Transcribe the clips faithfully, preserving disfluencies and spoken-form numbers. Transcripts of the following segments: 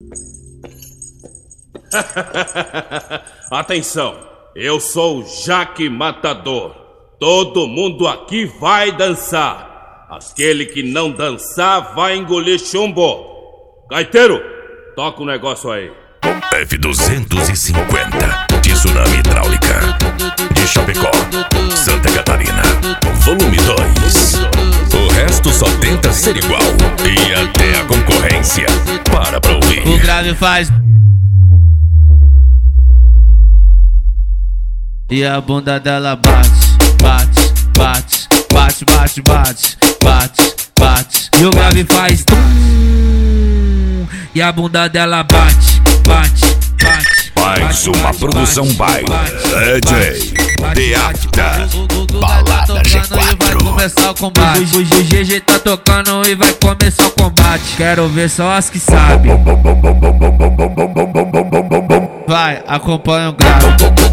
Atenção, eu sou o Jaque Matador. Todo mundo aqui vai dançar. Aquele que não dançar vai engolir chumbo. Gaiteiro, toca o negócio aí. F duzentos e cinquenta, Tsunami Hidráulica, de Chapecó, Santa Catarina, volume dois. O resto só tenta ser igual, e até a concorrência para pra ouvir. O grave faz e a bunda dela bate, bate, bate, bate, bate, bate, bate, bate. E o grave faz tum, e a bunda dela bate, bate, bate. Mais uma produção by D J Deacta, Balada G quatro. Vai começar o combate. O G G tá tocando e vai começar o combate. Quero ver só as que sabem. Vai, acompanha o grave.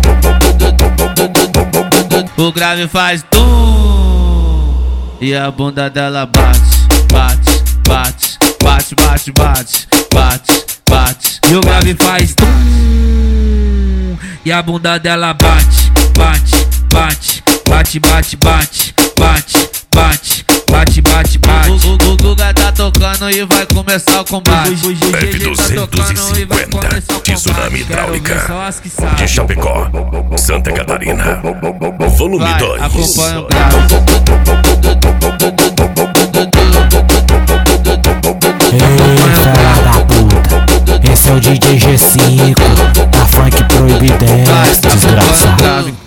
O grave faz tum, e a bunda dela bate, bate, bate, bate, bate, bate, bate, bate. E o grave faz tum, e a bunda dela bate, bate, bate, bate, bate, bate, bate, bate, bate, bate, bate. O, o, o Guga tá tocando e vai começar o combate. F duzentos e cinquenta, Tsunami Hidráulica, de Chapecó, Santa Catarina, volume dois. Acompanha o grave. Ei, fera da puta, esse é o D J G cinco, da Funk Proibidez, desgraçado.